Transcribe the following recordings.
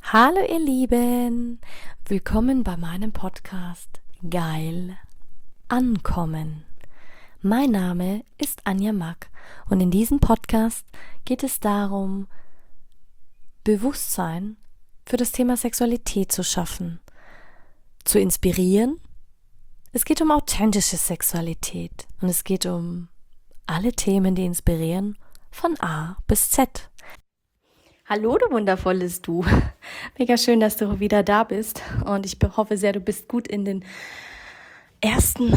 Hallo ihr Lieben, willkommen bei meinem Podcast Geil Ankommen. Mein Name ist Anja Mack und in diesem Podcast geht es darum, Bewusstsein für das Thema Sexualität zu schaffen, zu inspirieren. Es geht um authentische Sexualität und es geht um alle Themen, die inspirieren, von A bis Z. Hallo, du wundervolles Du. Mega schön, dass du wieder da bist und ich hoffe sehr, du bist gut in den ersten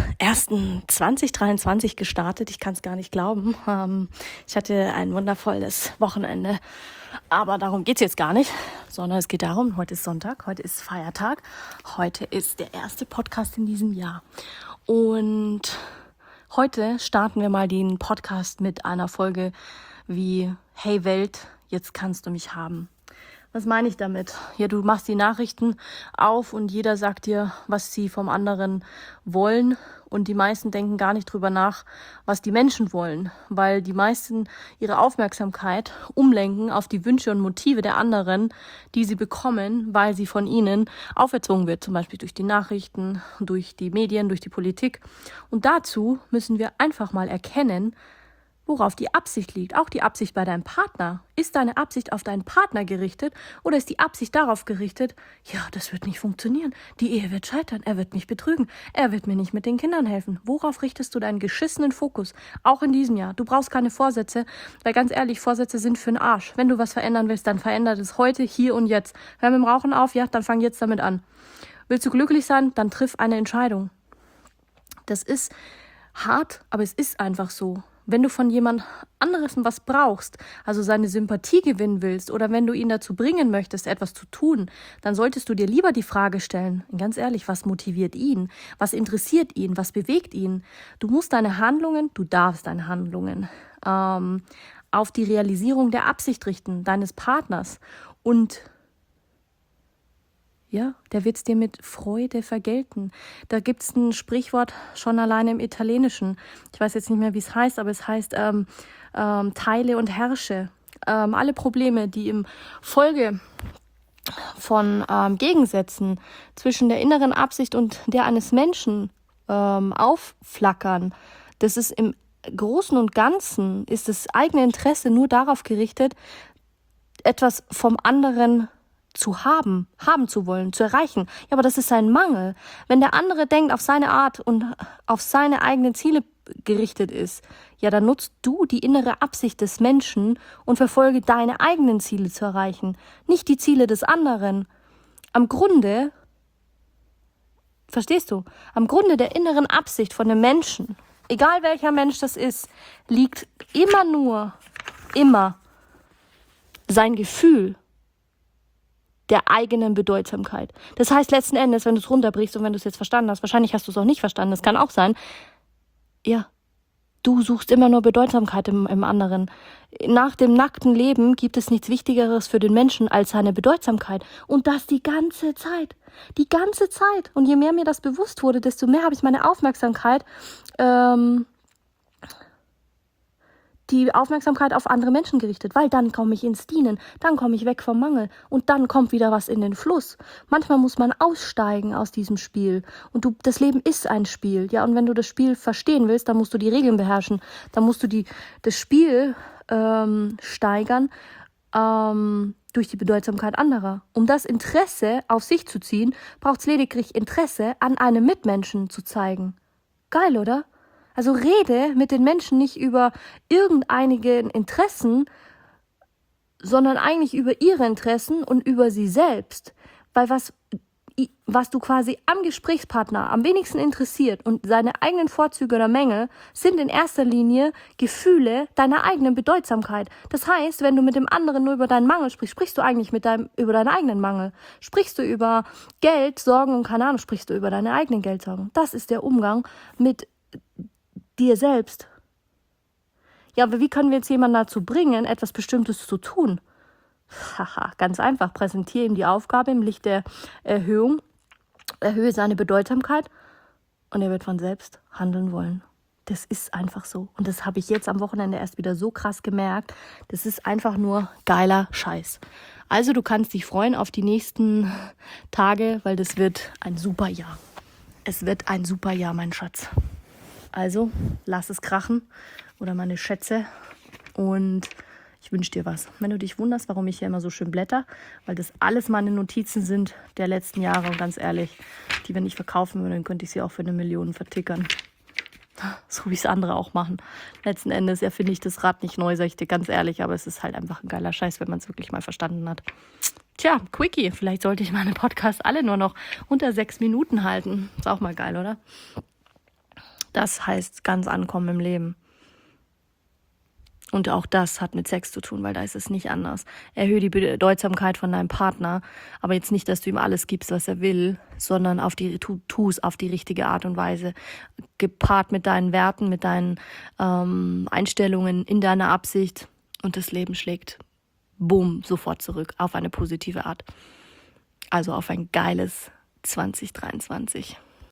2023 gestartet. Ich kann es gar nicht glauben. Ich hatte ein wundervolles Wochenende, aber darum geht es jetzt gar nicht, sondern es geht darum, heute ist Sonntag, heute ist Feiertag, heute ist der erste Podcast in diesem Jahr und heute starten wir mal den Podcast mit einer Folge wie Hey Welt, jetzt kannst du mich haben. Was meine ich damit? Ja, du machst die Nachrichten auf und jeder sagt dir, was sie vom anderen wollen. Und die meisten denken gar nicht drüber nach, was die Menschen wollen. Weil die meisten ihre Aufmerksamkeit umlenken auf die Wünsche und Motive der anderen, die sie bekommen, weil sie von ihnen auferzogen wird. Zum Beispiel durch die Nachrichten, durch die Medien, durch die Politik. Und dazu müssen wir einfach mal erkennen, worauf die Absicht liegt, auch die Absicht bei deinem Partner. Ist deine Absicht auf deinen Partner gerichtet oder ist die Absicht darauf gerichtet, ja, das wird nicht funktionieren, die Ehe wird scheitern, er wird mich betrügen, er wird mir nicht mit den Kindern helfen. Worauf richtest du deinen geschissenen Fokus, auch in diesem Jahr? Du brauchst keine Vorsätze, weil ganz ehrlich, Vorsätze sind für den Arsch. Wenn du was verändern willst, dann veränder das heute, hier und jetzt. Hör mit dem Rauchen auf, ja, dann fang jetzt damit an. Willst du glücklich sein, dann triff eine Entscheidung. Das ist hart, aber es ist einfach so. Wenn du von jemand anderes was brauchst, also seine Sympathie gewinnen willst oder wenn du ihn dazu bringen möchtest, etwas zu tun, dann solltest du dir lieber die Frage stellen, ganz ehrlich, was motiviert ihn? Was interessiert ihn? Was bewegt ihn? Du musst deine Handlungen, du darfst deine Handlungen auf die Realisierung der Absicht richten, deines Partners und ja, der wird es dir mit Freude vergelten. Da gibt es ein Sprichwort schon alleine im Italienischen. Ich weiß jetzt nicht mehr, wie es heißt, aber es heißt teile und herrsche. Alle Probleme, die im Folge von Gegensätzen zwischen der inneren Absicht und der eines Menschen aufflackern, das ist im Großen und Ganzen, ist das eigene Interesse nur darauf gerichtet, etwas vom anderen zu haben zu wollen, zu erreichen. Ja, aber das ist ein Mangel. Wenn der andere denkt, auf seine Art und auf seine eigenen Ziele gerichtet ist, ja, dann nutzt du die innere Absicht des Menschen und verfolge deine eigenen Ziele zu erreichen, nicht die Ziele des anderen. Am Grunde, verstehst du, am Grunde der inneren Absicht von dem Menschen, egal welcher Mensch das ist, liegt immer sein Gefühl der eigenen Bedeutsamkeit. Das heißt letzten Endes, wenn du es runterbrichst und wenn du es jetzt verstanden hast, wahrscheinlich hast du es auch nicht verstanden, das kann auch sein, ja, du suchst immer nur Bedeutsamkeit im anderen. Nach dem nackten Leben gibt es nichts Wichtigeres für den Menschen als seine Bedeutsamkeit. Und das die ganze Zeit. Die ganze Zeit. Und je mehr mir das bewusst wurde, desto mehr habe ich meine Aufmerksamkeit auf andere Menschen gerichtet, weil dann komme ich ins Dienen, dann komme ich weg vom Mangel und dann kommt wieder was in den Fluss. Manchmal muss man aussteigen aus diesem Spiel und das Leben ist ein Spiel, ja, und wenn du das Spiel verstehen willst, dann musst du die Regeln beherrschen, dann musst du das Spiel steigern durch die Bedeutsamkeit anderer. Um das Interesse auf sich zu ziehen, braucht es lediglich Interesse an einem Mitmenschen zu zeigen. Geil, oder? Also rede mit den Menschen nicht über irgendeinige Interessen, sondern eigentlich über ihre Interessen und über sie selbst. Weil was du quasi am Gesprächspartner am wenigsten interessiert und seine eigenen Vorzüge oder Mängel sind in erster Linie Gefühle deiner eigenen Bedeutsamkeit. Das heißt, wenn du mit dem anderen nur über deinen Mangel sprichst, sprichst du eigentlich über deinen eigenen Mangel. Sprichst du über Geld, Sorgen und keine Ahnung, sprichst du über deine eigenen Geldsorgen. Das ist der Umgang mit dir selbst. Ja, aber wie können wir jetzt jemanden dazu bringen, etwas Bestimmtes zu tun? Haha, ganz einfach. Präsentiere ihm die Aufgabe im Licht der Erhöhung, erhöhe seine Bedeutsamkeit und er wird von selbst handeln wollen. Das ist einfach so. Und das habe ich jetzt am Wochenende erst wieder so krass gemerkt. Das ist einfach nur geiler Scheiß. Also du kannst dich freuen auf die nächsten Tage, weil das wird ein super Jahr. Es wird ein super Jahr, mein Schatz. Also lass es krachen oder meine Schätze und ich wünsche dir was. Wenn du dich wunderst, warum ich hier immer so schön blätter, weil das alles meine Notizen sind der letzten Jahre und ganz ehrlich, die wenn ich verkaufen würde, dann könnte ich sie auch für 1 Million vertickern. So wie es andere auch machen. Letzten Endes erfinde ich das Rad nicht neu, sag ich dir ganz ehrlich, aber es ist halt einfach ein geiler Scheiß, wenn man es wirklich mal verstanden hat. Tja, Quickie, vielleicht sollte ich meine Podcasts alle nur noch unter 6 Minuten halten. Ist auch mal geil, oder? Das heißt ganz ankommen im Leben. Und auch das hat mit Sex zu tun, weil da ist es nicht anders. Erhöhe die Bedeutsamkeit von deinem Partner, aber jetzt nicht, dass du ihm alles gibst, was er will, sondern tu es auf die richtige Art und Weise. Gepaart mit deinen Werten, mit deinen Einstellungen, in deiner Absicht. Und das Leben schlägt, boom, sofort zurück auf eine positive Art. Also auf ein geiles 2023.